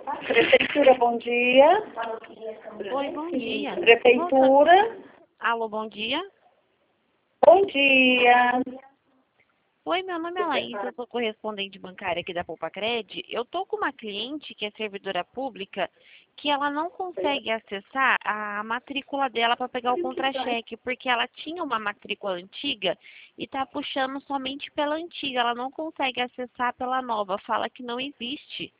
Prefeitura, bom dia. Oi, bom dia. Prefeitura, Alô, bom dia. bom dia. Oi, meu nome é Laís, eu sou correspondente bancária aqui da Poupa-Cred. Eu tô com uma cliente que é servidora pública que ela não consegue acessar a matrícula dela para pegar o contra-cheque, porque ela tinha uma matrícula antiga e tá puxando somente pela antiga, ela não consegue acessar pela nova, fala que não existe.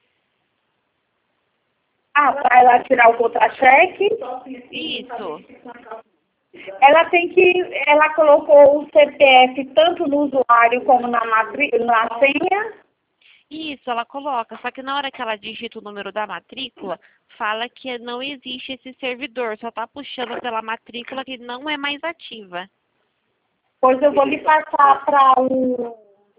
Ah, para ela tirar o contra-cheque, Isso. ela tem que, ela colocou o CPF tanto no usuário como na senha. Isso, ela coloca, só que na hora que ela digita o número da matrícula, fala que não existe esse servidor, só está puxando pela matrícula que não é mais ativa. Pois eu vou lhe passar para o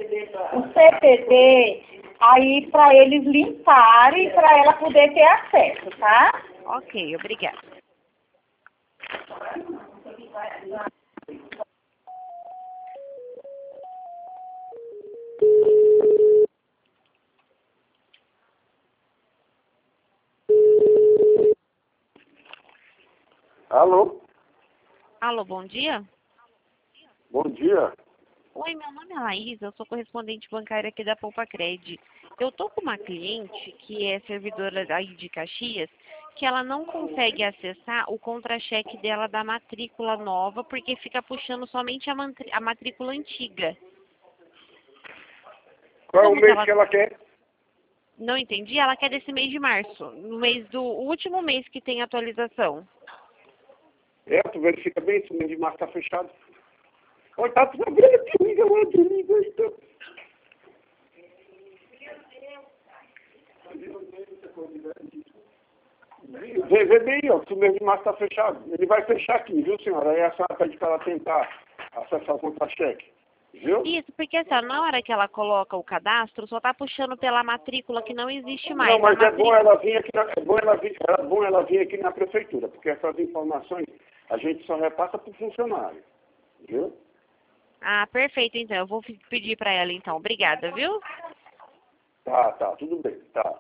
CPD, aí para eles limparem, para ela poder ter acesso, tá? Ok, obrigada. Alô? Alô, bom dia. Bom dia. Oi, meu nome é Laís, eu sou correspondente bancária aqui da Poupa-Cred. Eu tô com uma cliente que é servidora aí de Caxias, que ela não consegue acessar o contra-cheque dela da matrícula nova, porque fica puxando somente a matrícula antiga. Qual é o Como que mês ela... que ela quer? Não entendi, ela quer desse mês de março, no mês do o último mês que tem atualização. Tu verifica bem, esse mês de março tá fechado. Oi, tá tudo bem, desliga lá, desliga aí, então. Vê bem, ó, que o mês de março tá fechado. Ele vai fechar aqui, viu, senhora? Aí a senhora pede para ela tentar acessar o contra-cheque. Viu? Isso, porque assim, ó, na hora que ela coloca o cadastro, só tá puxando pela matrícula que não existe mais. Não, mas A é bom ela vir aqui, é bom ela vir aqui na prefeitura, porque essas informações a gente só repassa para o funcionário. Viu? Ah, perfeito, então. Eu vou pedir para ela, então. Obrigada, viu? Tá, tudo bem, tá.